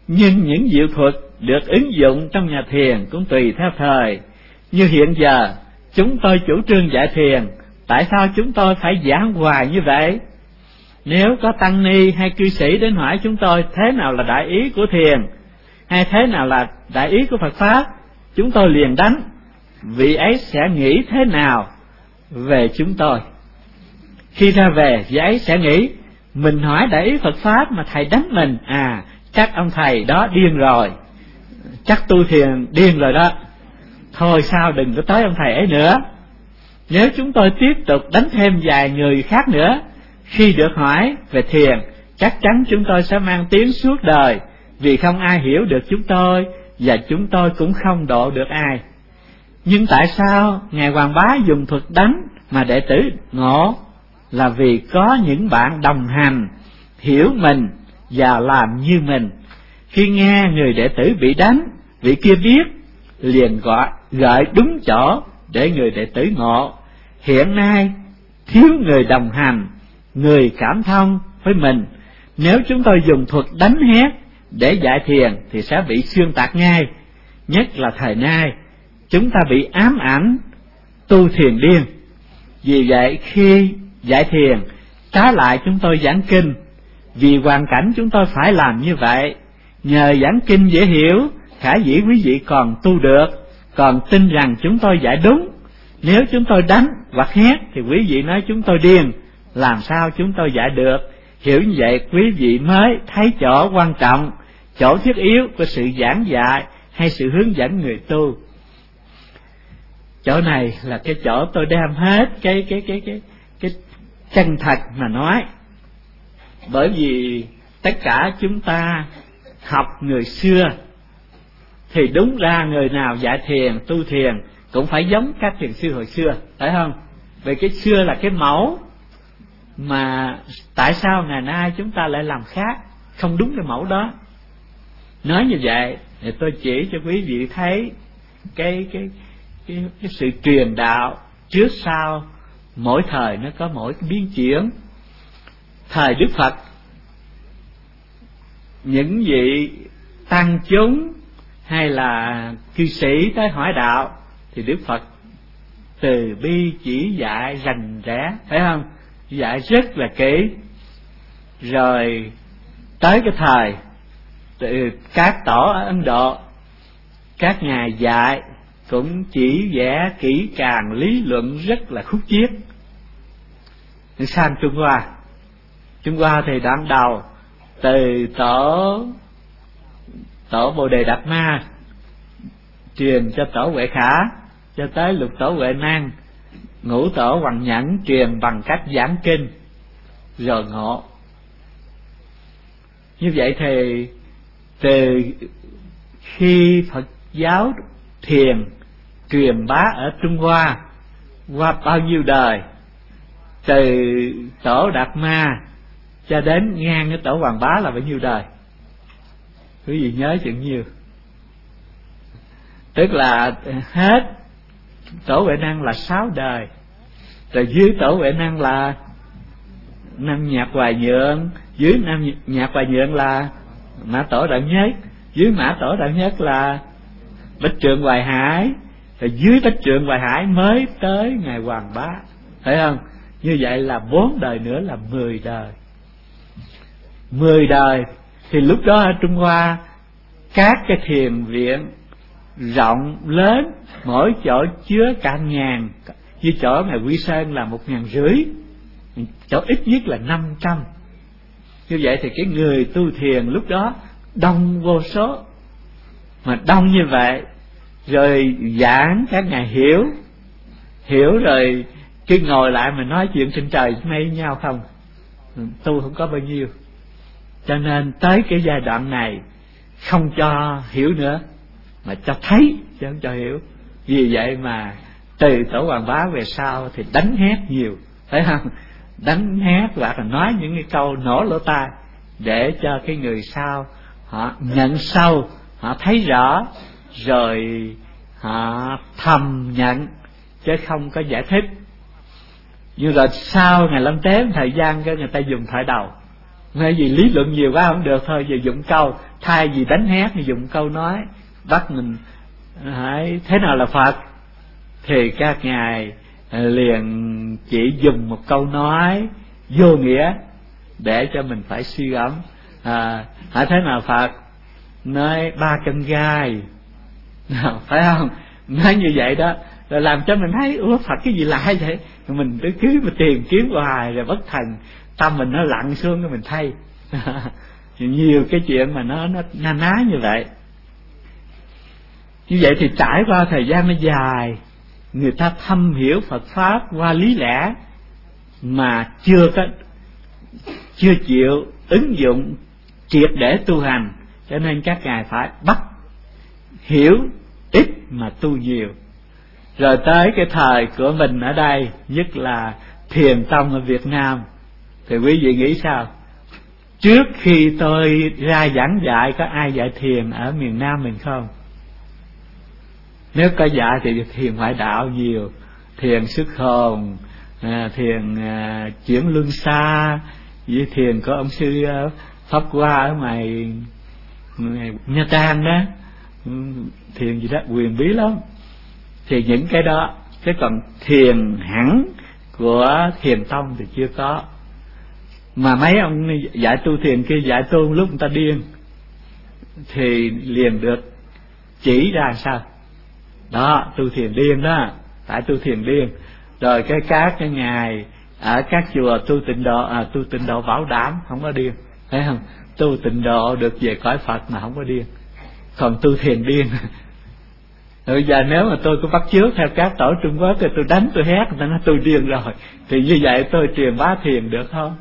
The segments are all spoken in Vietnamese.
Nhưng những diệu thuật được ứng dụng trong nhà thiền cũng tùy theo thời. Như hiện giờ chúng tôi chủ trương dạy thiền, tại sao chúng tôi phải giảng hoài như vậy? Nếu có tăng ni hay cư sĩ đến hỏi chúng tôi thế nào là đại ý của thiền, hay thế nào là đại ý của Phật Pháp, chúng tôi liền đánh, vị ấy sẽ nghĩ thế nào về chúng tôi? Khi ra về, vị ấy sẽ nghĩ, mình hỏi đại ý Phật Pháp mà thầy đánh mình, chắc ông thầy đó điên rồi, chắc tu thiền điên rồi đó, thôi sao đừng có tới ông thầy ấy nữa. Nếu chúng tôi tiếp tục đánh thêm vài người khác nữa, khi được hỏi về thiền, chắc chắn chúng tôi sẽ mang tiếng suốt đời, vì không ai hiểu được chúng tôi, và chúng tôi cũng không độ được ai. Nhưng tại sao Ngài Hoàng Bá dùng thuật đánh mà đệ tử ngộ? Là vì có những bạn đồng hành, hiểu mình và làm như mình. Khi nghe người đệ tử bị đánh, vị kia biết, liền gợi đúng chỗ để người đệ tử ngộ. Hiện nay thiếu người đồng hành, người cảm thông với mình. Nếu chúng tôi dùng thuật đánh hét để dạy thiền thì sẽ bị xuyên tạc ngay. Nhất là thời nay, chúng ta bị ám ảnh tu thiền điên. Vì vậy khi dạy thiền, trái lại chúng tôi giảng kinh, vì hoàn cảnh chúng tôi phải làm như vậy. Nhờ giảng kinh dễ hiểu, khả dĩ quý vị còn tu được, còn tin rằng chúng tôi dạy đúng. Nếu chúng tôi đánh hoặc hét thì quý vị nói chúng tôi điên, làm sao chúng tôi dạy được? Hiểu như vậy quý vị mới thấy chỗ quan trọng, chỗ thiết yếu của sự giảng dạy hay sự hướng dẫn người tu. Chỗ này là cái chỗ tôi đem hết cái chân thật mà nói. Bởi vì tất cả chúng ta học người xưa thì đúng ra người nào dạy thiền, tu thiền cũng phải giống các thiền sư hồi xưa, phải không? Vì cái xưa là cái mẫu, mà tại sao ngày nay chúng ta lại làm khác, không đúng cái mẫu đó? Nói như vậy thì tôi chỉ cho quý vị thấy cái sự truyền đạo trước sau, mỗi thời nó có mỗi cái biến chuyển. Thời Đức Phật, những vị tăng chúng hay là cư sĩ tới hỏi đạo thì Đức Phật từ bi chỉ dạy rành rẽ, phải không? Dạy rất là kỹ. Rồi tới cái thời các tổ ở Ấn Độ, các ngài dạy cũng chỉ vẽ kỹ càng, lý luận rất là khúc chiết. Sang Trung Hoa thì đoạn đầu từ tổ Bồ Đề Đạt Ma truyền cho tổ Huệ Khả, cho tới lục tổ Huệ Năng, ngũ tổ Hoằng Nhẫn truyền bằng cách giảng kinh rồi ngộ. Như vậy thì từ khi Phật giáo thiền truyền bá ở Trung Hoa qua bao nhiêu đời, từ tổ Đạt Ma cho đến ngang cái tổ Hoàng Bá là bao nhiêu đời? Quý vị nhớ chừng nhiêu? Tức là hết tổ Huệ Năng là 6 đời, rồi dưới tổ Huệ Năng là Nam Nhạc Hoài Nhượng, dưới Nam Nhạc Hoài Nhượng là Mã Tổ Đạo Nhất, dưới Mã Tổ Đạo Nhất là Bách Trượng Hoài Hải, rồi dưới Bách Trượng Hoài Hải mới tới ngày Hoàng Bá, phải không? Như vậy là 4 đời nữa là 10 đời. 10 đời thì lúc đó ở Trung Hoa các cái thiền viện rộng lớn, mỗi chỗ chứa cả ngàn, như chỗ ngày Quy Sơn là 1.500, chỗ ít nhất là 500. Như vậy thì cái người tu thiền lúc đó đông vô số. Mà đông như vậy rồi giảng các ngài hiểu rồi cứ ngồi lại mà nói chuyện trên trời mây với nhau không, tu không có bao nhiêu. Cho nên tới cái giai đoạn này không cho hiểu nữa mà cho thấy chứ không cho hiểu. Vì vậy mà từ tổ Hoàng Bá về sau thì đánh hét nhiều, phải không? Đánh hét hoặc là nói những cái câu nổ lỗ tai để cho cái người sau họ nhận sâu, họ thấy rõ rồi họ thầm nhận chứ không có giải thích. Nhưng rồi sau ngày Lâm Tế thời gian cái người ta dùng thoại đầu, Ngay vì lý luận nhiều quá không được, thôi giờ dụng câu, thay vì đánh hét thì dùng câu nói, bắt mình hãy thế nào là Phật. Thì các ngài liền chỉ dùng một câu nói vô nghĩa để cho mình phải suy gẫm. Hãy thế nào Phật? Nói 3 cân gai, phải không? Nói như vậy đó, rồi làm cho mình thấy ủa Phật cái gì lạ vậy, mình cứ mà tìm kiếm hoài rồi bất thành, tâm mình nó lặn xuống cái mình thay. Nhiều cái chuyện mà nó na ná như vậy. Như vậy thì trải qua thời gian nó dài, người ta thâm hiểu Phật pháp qua lý lẽ mà chưa chịu ứng dụng triệt để tu hành, cho nên các ngài phải bắt hiểu ít mà tu nhiều. Rồi tới cái thời của mình ở đây, nhất là thiền tông ở Việt Nam, thì quý vị nghĩ sao? Trước khi tôi ra giảng dạy có ai dạy thiền ở miền Nam mình không? Nếu có dạy thì thiền ngoại đạo nhiều, thiền xuất hồn, thiền chuyển luân xa, với thiền có ông sư Pháp Hoa ở ngoài Nha Trang đó, thiền gì đó quyền bí lắm. Thì những cái đó, chứ còn thiền hẳn của thiền tông thì chưa có. Mà mấy ông dạy tu thiền kia dạy tu lúc người ta điên thì liền được chỉ ra sao đó, tu thiền điên đó, tại tu thiền điên. Rồi các cái ngài ở các chùa tu tịnh độ bảo đảm không có điên, thấy không? Tu tịnh độ được về cõi Phật mà không có điên, còn tu thiền điên. Bây giờ nếu mà tôi có bắt chước theo các tổ Trung Quốc thì tôi đánh tôi hét, người ta nói tôi điên rồi, thì như vậy tôi truyền bá thiền được không?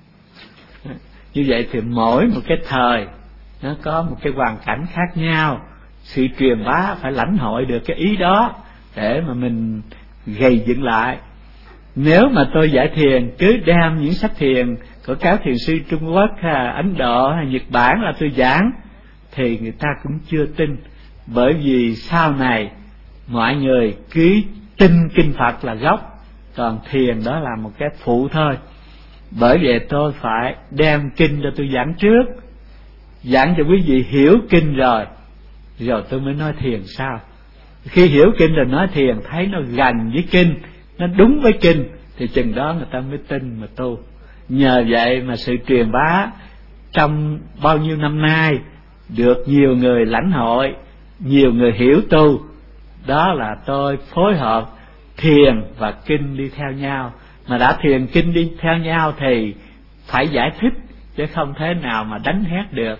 Như vậy thì mỗi một cái thời nó có một cái hoàn cảnh khác nhau, sự truyền bá phải lãnh hội được cái ý đó để mà mình gầy dựng lại. Nếu mà tôi dạy thiền cứ đem những sách thiền của các thiền sư Trung Quốc hay Ấn Độ hay Nhật Bản là tôi giảng, thì người ta cũng chưa tin. Bởi vì sau này mọi người cứ tin kinh Phật là gốc, còn thiền đó là một cái phụ thôi. Bởi vậy tôi phải đem kinh cho tôi giảng trước, giảng cho quý vị hiểu kinh rồi tôi mới nói thiền sao. Khi hiểu kinh rồi nói thiền, thấy nó gần với kinh, nó đúng với kinh, thì chừng đó người ta mới tin mà tu. Nhờ vậy mà sự truyền bá trong bao nhiêu năm nay được nhiều người lãnh hội, nhiều người hiểu tu. Đó là tôi phối hợp thiền và kinh đi theo nhau. Mà đã thiền kinh đi theo nhau thì phải giải thích, chứ không thể nào mà đánh hét được.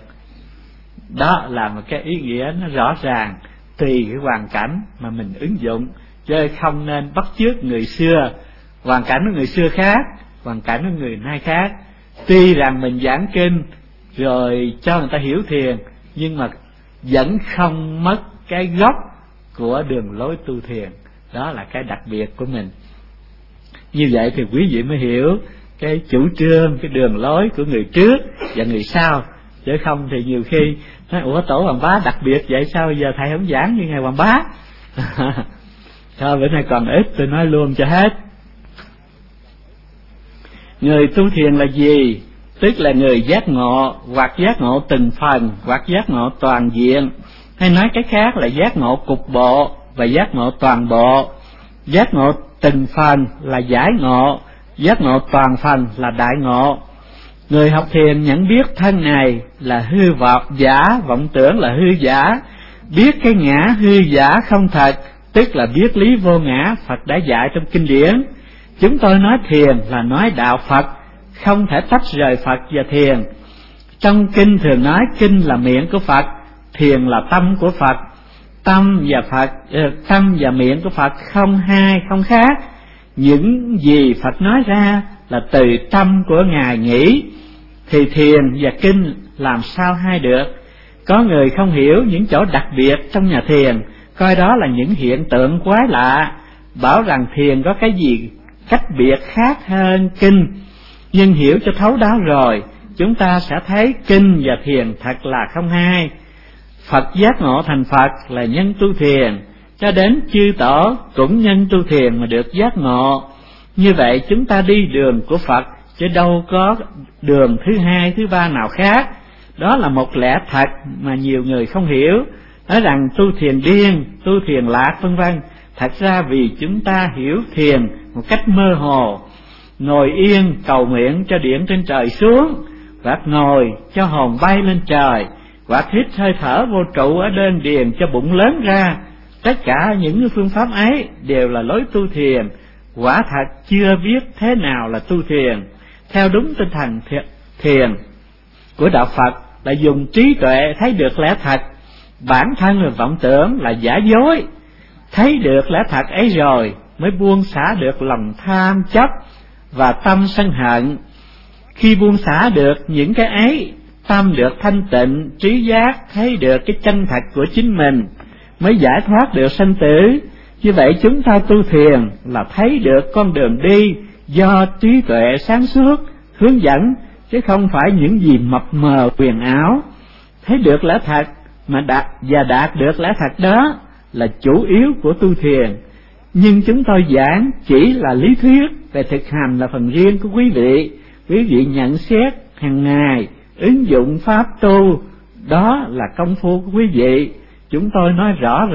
Đó là một cái ý nghĩa nó rõ ràng, tùy cái hoàn cảnh mà mình ứng dụng, chứ không nên bắt chước người xưa. Hoàn cảnh của người xưa khác, hoàn cảnh của người nay khác. Tuy rằng mình giảng kinh rồi cho người ta hiểu thiền, nhưng mà vẫn không mất cái gốc của đường lối tu thiền. Đó là cái đặc biệt của mình. Như vậy thì quý vị mới hiểu cái chủ trương, cái đường lối của người trước và người sau. Chứ không thì nhiều khi nói ủa tổ Hoàng Bá đặc biệt vậy, sao giờ thầy không giảng như ngày Hoàng Bá? Thôi bữa nay còn ít, tôi nói luôn cho hết. Người tu thiền là gì? Tức là người giác ngộ, hoặc giác ngộ từng phần, hoặc giác ngộ toàn diện. Hay nói cách khác là giác ngộ cục bộ và giác ngộ toàn bộ. Giác ngộ từng phần là giải ngộ, giác ngộ toàn phần là đại ngộ. Người học thiền nhận biết thân này là hư giả, vọng tưởng là hư giả, biết cái ngã hư giả không thật, tức là biết lý vô ngã Phật đã dạy trong kinh điển. Chúng tôi nói thiền là nói đạo Phật, không thể tách rời Phật và thiền. Trong kinh thường nói kinh là miệng của Phật, thiền là tâm của Phật. Tâm và miệng của Phật không hai không khác. Những gì Phật nói ra là từ tâm của Ngài nghĩ, thì thiền và kinh làm sao hai được? Có người không hiểu những chỗ đặc biệt trong nhà thiền, coi đó là những hiện tượng quái lạ, bảo rằng thiền có cái gì cách biệt khác hơn kinh. Nhưng hiểu cho thấu đáo rồi, chúng ta sẽ thấy kinh và thiền thật là không hai. Phật giác ngộ thành Phật là nhân tu thiền, cho đến chư tổ cũng nhân tu thiền mà được giác ngộ. Như vậy chúng ta đi đường của Phật chứ đâu có đường thứ hai, thứ ba nào khác. Đó là một lẽ thật mà nhiều người không hiểu, nói rằng tu thiền điên, tu thiền lạc vân vân. Thật ra vì chúng ta hiểu thiền một cách mơ hồ, ngồi yên cầu nguyện cho điện trên trời xuống, hoặc ngồi cho hồn bay lên trời, hoặc hít hơi thở vô trụ ở đền điền cho bụng lớn ra. Tất cả những phương pháp ấy đều là lối tu thiền, quả thật chưa biết thế nào là tu thiền. Theo đúng tinh thần thiền của đạo Phật là dùng trí tuệ thấy được lẽ thật, bản thân là vọng tưởng là giả dối. Thấy được lẽ thật ấy rồi mới buông xả được lòng tham chấp và tâm sân hận. Khi buông xả được những cái ấy, tâm được thanh tịnh, trí giác thấy được cái chân thật của chính mình, mới giải thoát được sanh tử. Như vậy chúng ta tu thiền là thấy được con đường đi do trí tuệ sáng suốt hướng dẫn, chứ không phải những gì mập mờ huyền ảo. Thấy được lẽ thật mà đạt được lẽ thật đó là chủ yếu của tu thiền. Nhưng chúng tôi giảng chỉ là lý thuyết, về thực hành là phần riêng của quý vị. Quý vị nhận xét hàng ngày, ứng dụng pháp tu, đó là công phu của quý vị. Chúng tôi nói rõ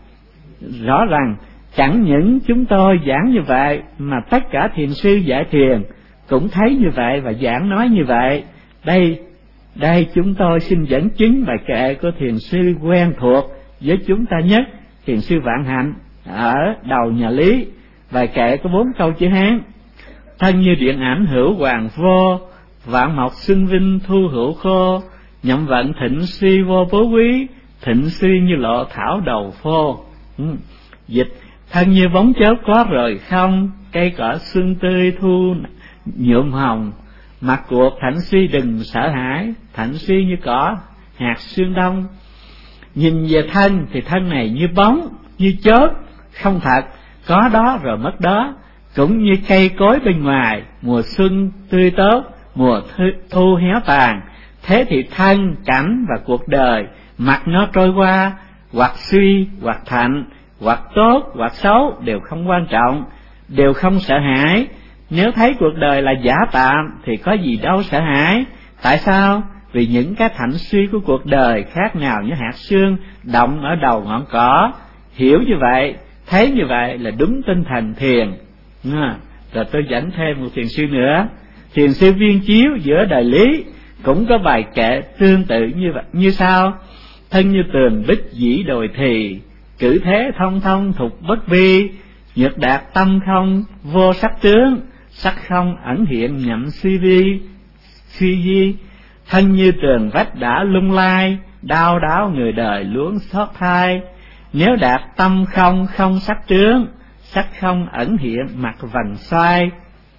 ràng chẳng những chúng tôi giảng như vậy mà tất cả thiền sư dạy thiền cũng thấy như vậy và giảng nói như vậy. Đây chúng tôi xin dẫn chứng bài kệ của thiền sư quen thuộc với chúng ta nhất, thiền sư Vạn Hạnh ở đầu nhà Lý. Bài kệ có 4 câu chữ Hán: thân như điện ảnh hữu hoàng vô, vạn mộc xuân vinh thu hữu khô, nhậm vận thịnh suy vô bố quý, thịnh suy như lộ thảo đầu phô. Dịch: thân như bóng chớp có rồi không, cây cỏ xuân tươi thu nhuộm hồng, mặt cuộc thạnh suy đừng sợ hãi, thạnh suy như cỏ hạt sương đông. Nhìn về thân thì thân này như bóng, như chớp, không thật, có đó rồi mất đó. Cũng như cây cối bên ngoài, mùa xuân tươi tốt, mùa thu héo tàn. Thế thì thân, cảnh và cuộc đời, mặt nó trôi qua, hoặc suy, hoặc thạnh, hoặc tốt, hoặc xấu, đều không quan trọng, đều không sợ hãi. Nếu thấy cuộc đời là giả tạm thì có gì đâu sợ hãi. Tại sao? Vì những cái thạnh suy của cuộc đời khác nào như hạt sương động ở đầu ngọn cỏ. Hiểu như vậy, thấy như vậy là đúng tinh thần thiền. Rồi tôi dẫn thêm một thiền sư nữa, thiền sư Viên Chiếu giữa đời Lý, cũng có bài kệ tương tự như vậy, như sau: thân như tường bích dĩ đồi thì, cử thế thông thông thục bất bi, nhược đạt tâm không vô sắc tướng, sắc không ẩn hiện nhậm suy di. Thân như tường vách đã lung lai, đau đáo người đời luống xót thai, nếu đạt tâm không không sắc tướng, sắc không ẩn hiện mặt vành xoay.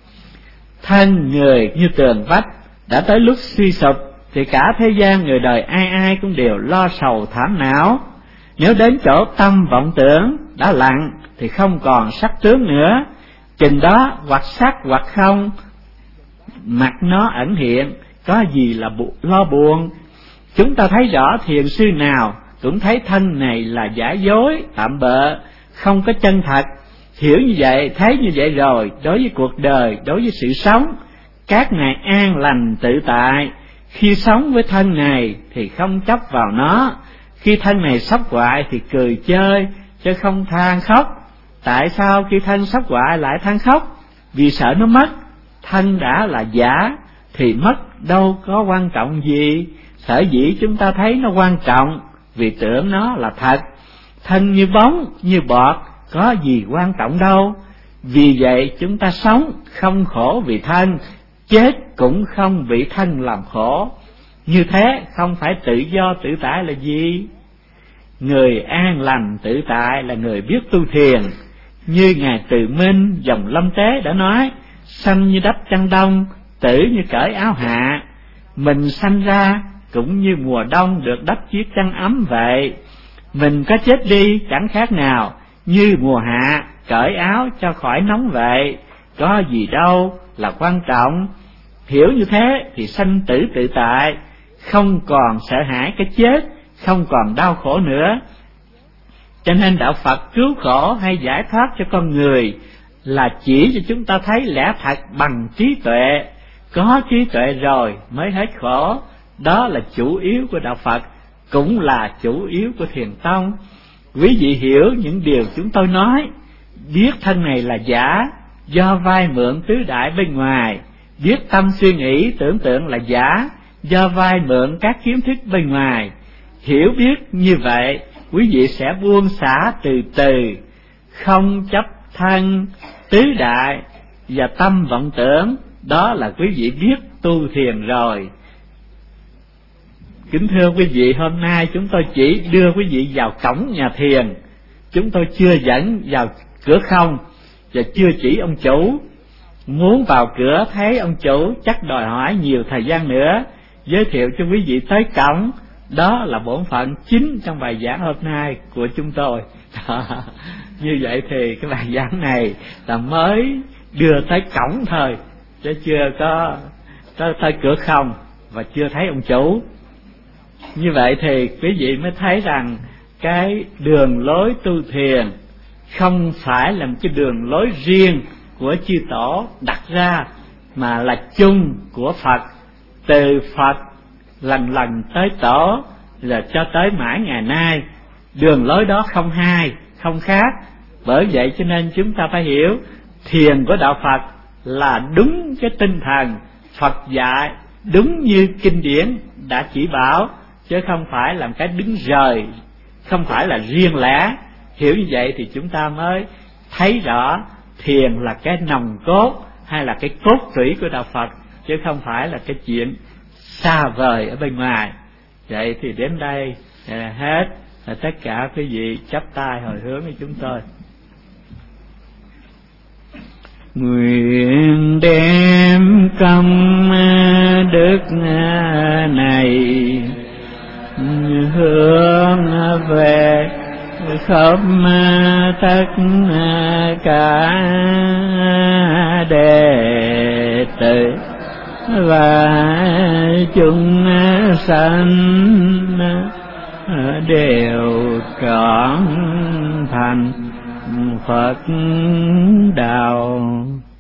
Thân người như tường vách, đã tới lúc suy sụp thì cả thế gian người đời ai ai cũng đều lo sầu thảm não. Nếu đến chỗ tâm vọng tưởng đã lặng thì không còn sắc tướng nữa, chừng đó hoặc sắc hoặc không, mặt nó ẩn hiện, có gì là lo buồn. Chúng ta thấy rõ thiền sư nào cũng thấy thân này là giả dối, tạm bợ, không có chân thật. Hiểu như vậy, thấy như vậy rồi, đối với cuộc đời, đối với sự sống, các ngài an lành tự tại. Khi sống với thân này thì không chấp vào nó, khi thân này sắp hoại thì cười chơi, chứ không than khóc. Tại sao khi thân sắp hoại lại than khóc? Vì sợ nó mất. Thân đã là giả thì mất đâu có quan trọng gì. Sở dĩ chúng ta thấy nó quan trọng vì tưởng nó là thật. Thân như bóng, như bọt, có gì quan trọng đâu. Vì vậy chúng ta sống không khổ vì thân, chết cũng không bị thân làm khổ. Như thế không phải tự do tự tại là gì? Người an lành tự tại là người biết tu thiền. Như Ngài Từ Minh dòng Lâm Tế đã nói: sanh như đắp chăn đông, tử như cởi áo hạ. Mình sanh ra cũng như mùa đông được đắp chiếc chăn ấm vậy. Mình có chết đi chẳng khác nào như mùa hạ cởi áo cho khỏi nóng vậy. Có gì đâu là quan trọng. Hiểu như thế thì sanh tử tự tại, không còn sợ hãi cái chết, không còn đau khổ nữa. Cho nên đạo Phật cứu khổ hay giải thoát cho con người là chỉ cho chúng ta thấy lẽ thật bằng trí tuệ, có trí tuệ rồi mới hết khổ. Đó là chủ yếu của đạo Phật, cũng là chủ yếu của Thiền tông. Quý vị hiểu những điều chúng tôi nói, biết thân này là giả, do vay mượn tứ đại bên ngoài, biết tâm suy nghĩ tưởng tượng là giả, do vay mượn các kiến thức bên ngoài. Hiểu biết như vậy, quý vị sẽ buông xả từ từ, không chấp thân tứ đại và tâm vọng tưởng. Đó là quý vị biết tu thiền rồi. Kính thưa quý vị, hôm nay chúng tôi chỉ đưa quý vị vào cổng nhà thiền, chúng tôi chưa dẫn vào cửa không và chưa chỉ ông chủ. Muốn vào cửa thấy ông chủ chắc đòi hỏi nhiều thời gian nữa. Giới thiệu cho quý vị tới cổng, đó là bổn phận chính trong bài giảng hôm nay của chúng tôi. Như vậy thì cái bài giảng này là mới đưa tới cổng thôi, chứ chưa có tới cửa không và chưa thấy ông chủ. Như vậy thì quý vị mới thấy rằng cái đường lối tu thiền không phải là một cái đường lối riêng của chư tổ đặt ra, mà là chung của Phật, từ Phật lần lần tới tổ, là cho tới mãi ngày nay. Đường lối đó không hai, không khác. Bởi vậy cho nên chúng ta phải hiểu thiền của đạo Phật là đúng cái tinh thần Phật dạy, đúng như kinh điển đã chỉ bảo, chứ không phải làm cái đứng rời, không phải là riêng lẻ. Hiểu như vậy thì chúng ta mới thấy rõ thiền là cái nòng cốt hay là cái cốt tủy của đạo Phật, chứ không phải là cái chuyện xa vời ở bên ngoài. Vậy thì đến đây hết, tất cả quý vị chắp tay hồi hướng với chúng tôi. Nguyện đem công đức này hướng về khắp tất cả đệ tử và chúng sanh đều trọn thành Phật đạo.